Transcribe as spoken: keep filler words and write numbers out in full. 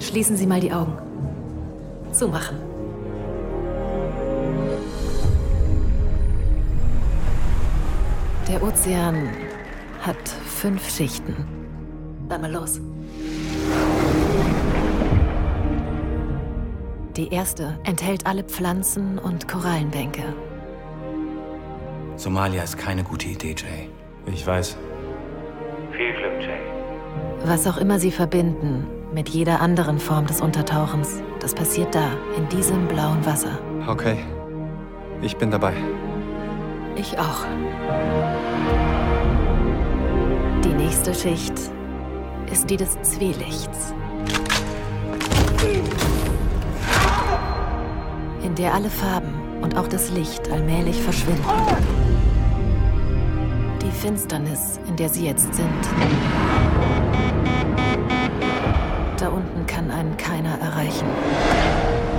Schließen Sie mal die Augen. Zumachen. Der Ozean hat fünf Schichten. Dann mal los. Die erste enthält alle Pflanzen und Korallenbänke. Somalia ist keine gute Idee, Jay. Ich weiß. Viel Glück, Jay. Was auch immer sie verbinden mit jeder anderen Form des Untertauchens, das passiert da, in diesem blauen Wasser. Okay. Ich bin dabei. Ich auch. Die nächste Schicht ist die des Zwielichts, in der alle Farben und auch das Licht allmählich verschwinden. Die Finsternis, in der sie jetzt sind. Da unten kann einen keiner erreichen.